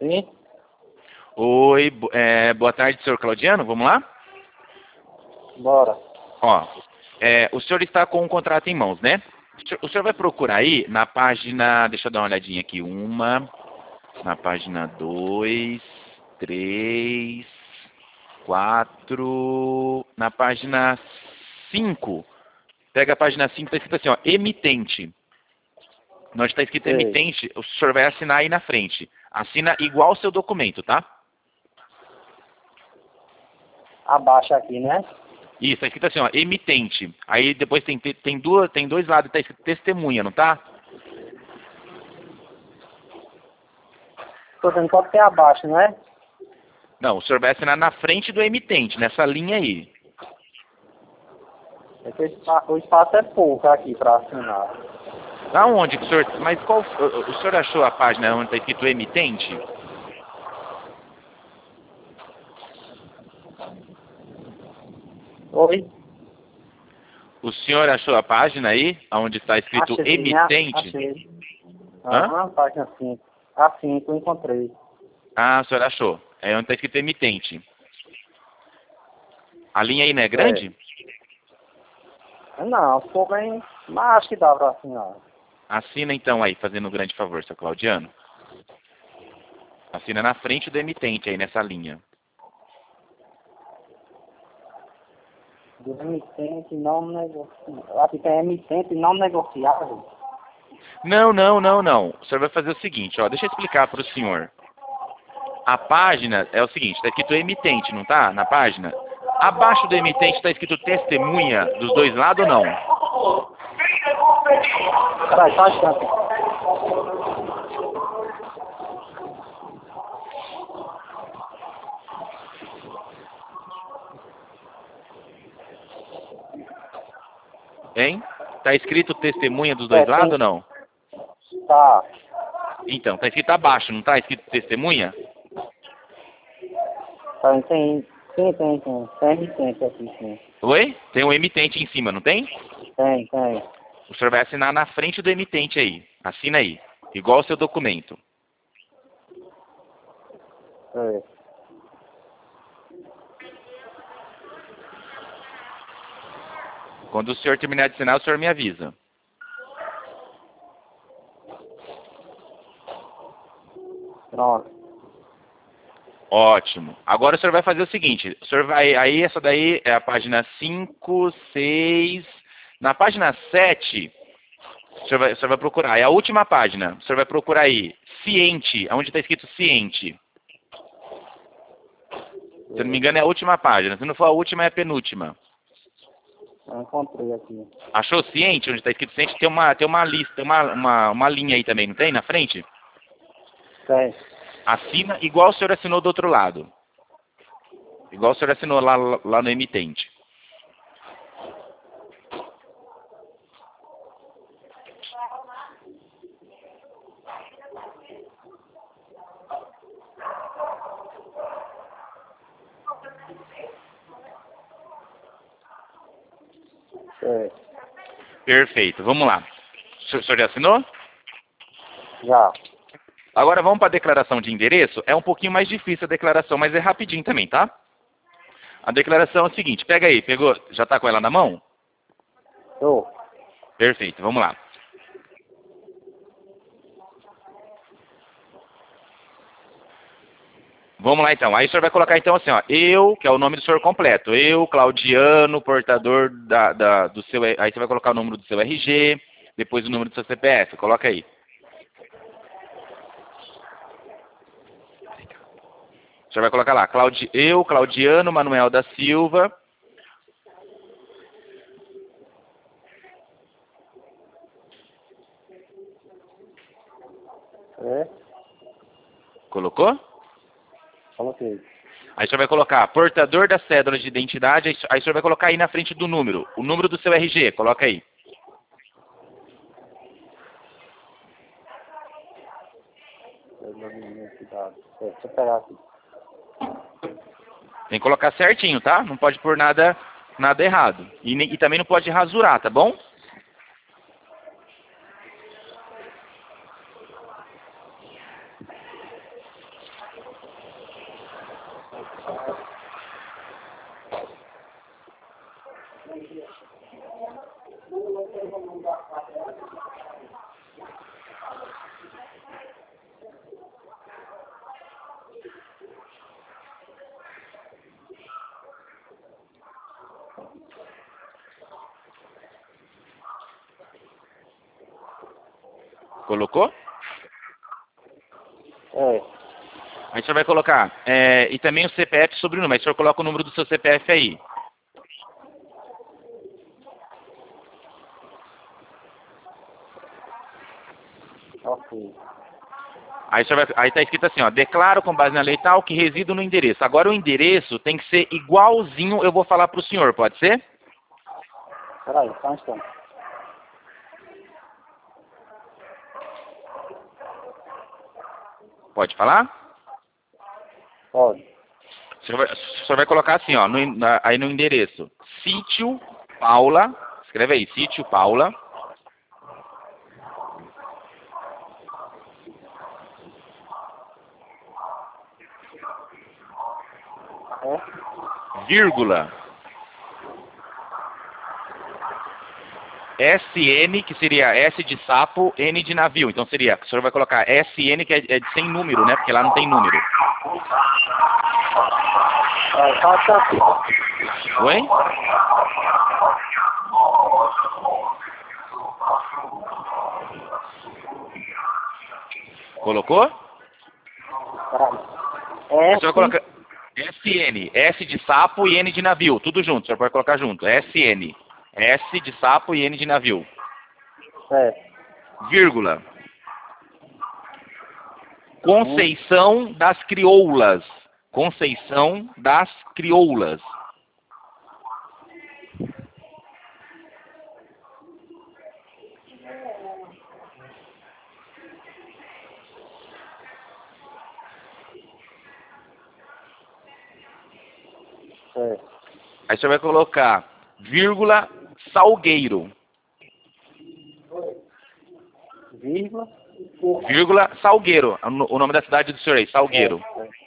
Sim? Oi, boa tarde, senhor Claudiano, vamos lá? Bora. Ó, o senhor está com um contrato em mãos, né? O senhor vai procurar aí na página, deixa eu dar uma olhadinha aqui, na página 2, 3, 4, na página 5. Pega a página 5, está escrito assim, ó, emitente. Onde está escrito Sei. emitente, o senhor vai assinar aí na frente. Assina igual o seu documento, tá? Abaixa aqui, né? Isso, está escrito assim, ó, emitente. Aí depois tem dois lados, está escrito testemunha, não tá? Tô dizendo pode ter abaixo, não é? Não, o senhor vai assinar na frente do emitente, nessa linha aí. É que o espaço é pouco aqui para assinar. Aonde que o senhor... Mas qual... O senhor achou a página onde está escrito emitente? Oi? O senhor achou a página aí, onde está escrito Achei, né? emitente? Achei. Hã? Aham, página 5. A 5 eu encontrei. Ah, o senhor achou. É onde está escrito emitente. A linha aí não é É. grande? Não, ficou bem. Mas acho que dá para assinar. Assina então aí, fazendo um grande favor, seu Claudiano. Assina na frente do emitente aí, nessa linha. Do emitente não negociável. Aqui tem emitente não negociável. Não, não, não, não. O senhor vai fazer o seguinte, ó. Deixa eu explicar para o senhor. A página é o seguinte, está escrito emitente, não tá? Na página. Abaixo do emitente está escrito testemunha dos dois lados ou não? Peraí, só um instante. Hein? Tá escrito testemunha dos dois lados Tem. ou não? Tá. Então, tá escrito abaixo, não tá escrito testemunha? Tem. Sim, tem. Tem emitente aqui, sim. Oi? Tem um emitente em cima, não tem? Tem. O senhor vai assinar na frente do emitente aí. Assina aí. Igual o seu documento. É. Quando o senhor terminar de assinar, o senhor me avisa. Pronto. Ótimo. Agora o senhor vai fazer o seguinte. O senhor vai... Aí, essa daí é a página 5, 6... Na página 7, o senhor vai procurar. É a última página. O senhor vai procurar aí. Ciente. Onde está escrito ciente. Se eu não me engano, é a última página. Se não for a última, é a penúltima. Eu encontrei aqui. Achou ciente? Onde está escrito ciente, tem uma lista, uma linha aí também, não tem? Na frente? Tem. Assina igual o senhor assinou do outro lado. Igual o senhor assinou lá no emitente. É. Perfeito. Vamos lá. O senhor já assinou? Já. Agora vamos para a declaração de endereço. É um pouquinho mais difícil a declaração, mas é rapidinho também, tá? A declaração é o seguinte. Pega aí. Pegou? Já está com ela na mão? Tô. Perfeito. Vamos lá. Vamos lá então. Aí o senhor vai colocar então assim, ó. Eu, que é o nome do senhor completo. Eu, Claudiano, portador do seu... Aí você vai colocar o número do seu RG, depois o número do seu CPF. Coloca aí. O senhor vai colocar lá. Eu, Claudiano Manuel da Silva. É. Colocou? Coloquei. Aí o senhor vai colocar portador da cédula de identidade. Aí o senhor vai colocar aí na frente do número. O número do seu RG. Coloca aí. Deixa eu pegar aqui. Tem que colocar certinho, tá? Não pode pôr nada errado. E também não pode rasurar, tá bom? Colocou? É. Aí o senhor vai colocar, e também o CPF e sobrenome. Aí o senhor coloca o número do seu CPF aí. Ok. Aí, aí tá escrito assim, ó, declaro com base na lei tal que resido no endereço. Agora o endereço tem que ser igualzinho, eu vou falar pro senhor, pode ser? Peraí, só um instante. Pode falar? Pode. O senhor vai colocar assim, ó, aí no endereço, Sítio Paula, escreve aí, Sítio Paula, vírgula, SN, que seria S de sapo, N de navio. Então seria, o senhor vai colocar SN, que é de sem número, né? Porque lá não tem número. Tá aqui. Oi? Colocou? Peraí. O senhor coloca SN, S de sapo e N de navio. Tudo junto, o senhor pode colocar junto. SN, S de sapo e N de navio. É. Vírgula. Conceição das Crioulas. Conceição das Crioulas. É. Aí você vai colocar vírgula Salgueiro. Vírgula. Vírgula Salgueiro. O nome da cidade do senhor aí, Salgueiro.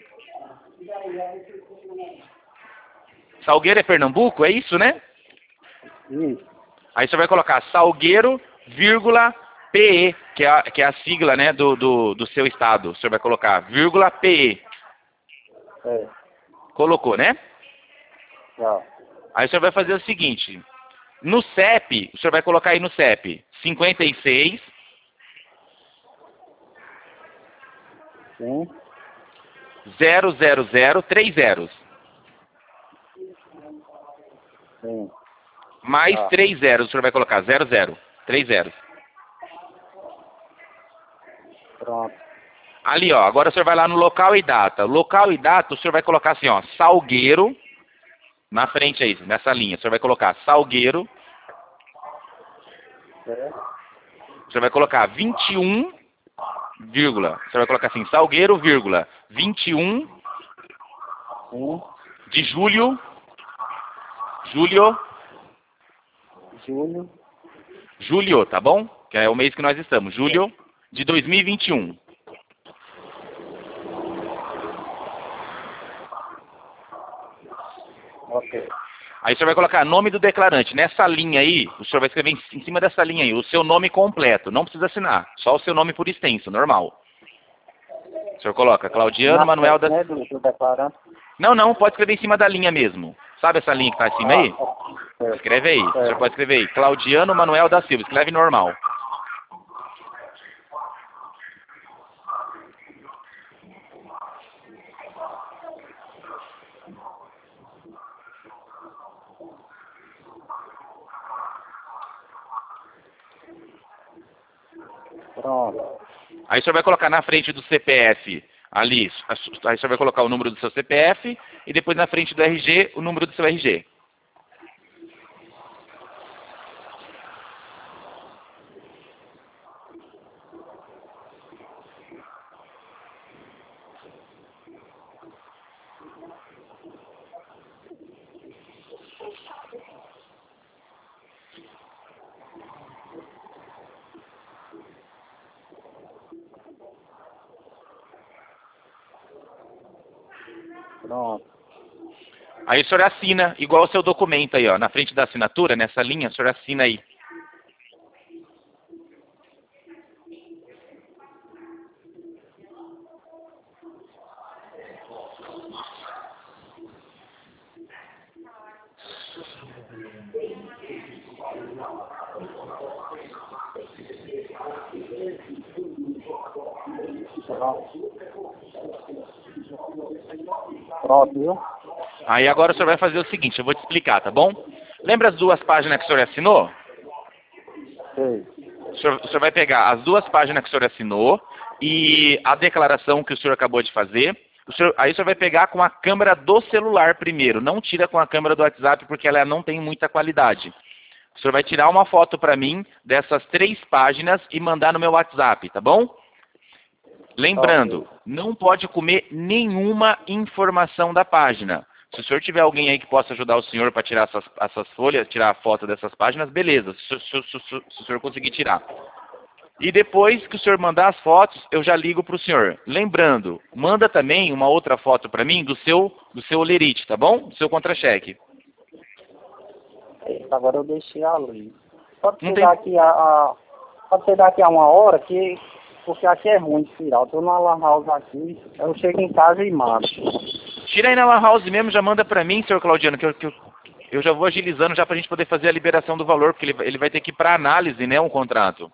Salgueiro é Pernambuco, é isso, né? Isso. Aí você vai colocar Salgueiro, vírgula PE, que é a sigla, né, do seu estado. Você vai colocar vírgula PE. É. Colocou, né? Já. Aí o senhor vai fazer o seguinte. No CEP, o senhor vai colocar aí no CEP 56 Sim. 000 3 zeros. Sim. Mais Tá. 3 zeros, o senhor vai colocar 00. 3 zeros. Pronto. Ali, ó, agora o senhor vai lá no local e data. Local e data, o senhor vai colocar assim, ó, Salgueiro, na frente aí, nessa linha. O senhor vai colocar Salgueiro, É. o senhor vai colocar 21, vírgula. O senhor vai colocar assim, Salgueiro, vírgula, 21 Sim. de julho, Julho. julho, tá bom? Que é o mês que nós estamos, julho de 2021. Ok. Aí o senhor vai colocar nome do declarante. Nessa linha aí, o senhor vai escrever em cima dessa linha aí, o seu nome completo. Não precisa assinar, só o seu nome por extenso, normal. O senhor coloca Claudiano Na Manuel frente, da... né, do declarante. Não, pode escrever em cima da linha mesmo. Sabe essa linha que está acima aí? É. Escreve aí. O senhor É. pode escrever aí. Claudiano Manuel da Silva. Escreve normal. Pronto. Aí o senhor vai colocar na frente do CPF ali. Aí o senhor vai colocar o número do seu CPF e depois na frente do RG, o número do seu RG. Pronto. Aí o senhor assina, igual o seu documento aí, ó. Na frente da assinatura, nessa linha, o senhor assina aí. Pronto, viu? Aí agora o senhor vai fazer o seguinte, eu vou te explicar, tá bom? Lembra as duas páginas que o senhor assinou? Sei. O senhor vai pegar as duas páginas que o senhor assinou e a declaração que o senhor acabou de fazer. Aí o senhor vai pegar com a câmera do celular primeiro. Não tira com a câmera do WhatsApp porque ela não tem muita qualidade. O senhor vai tirar uma foto para mim dessas 3 páginas e mandar no meu WhatsApp, tá bom? Lembrando, não pode comer nenhuma informação da página. Se o senhor tiver alguém aí que possa ajudar o senhor para tirar essas folhas, tirar a foto dessas páginas, beleza, se o senhor conseguir tirar. E depois que o senhor mandar as fotos, eu já ligo para o senhor. Lembrando, manda também uma outra foto para mim do seu olerite, tá bom? Do seu contra-cheque. Agora eu deixei ali. Pode Não ser tem- pode ser daqui a 1 hora, porque aqui é ruim de tirar. Eu tô numa lan house aqui, eu chego em casa e mando. Tira aí na lan house mesmo, já manda para mim, senhor Claudiano, que eu já vou agilizando já para a gente poder fazer a liberação do valor, porque ele vai ter que ir para análise, né, um contrato.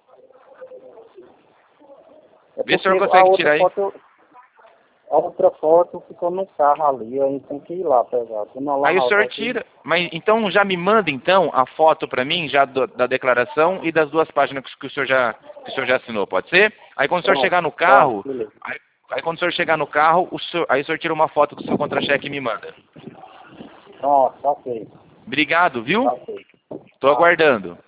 Vê se o senhor Porque consegue tirar aí. A outra foto ficou no carro ali, a gente tem que ir lá pegar. Tô na lan Aí o house senhor aqui. tira. Mas então já me manda então a foto para mim já da declaração e das 2 páginas que o senhor já assinou, pode ser? Aí quando o senhor Pronto, chegar no carro, pronto, beleza. aí quando o senhor chegar no carro, aí o senhor tira uma foto do seu contra-cheque e me manda. Pronto, ok. Obrigado, viu? Ok. Tô aguardando.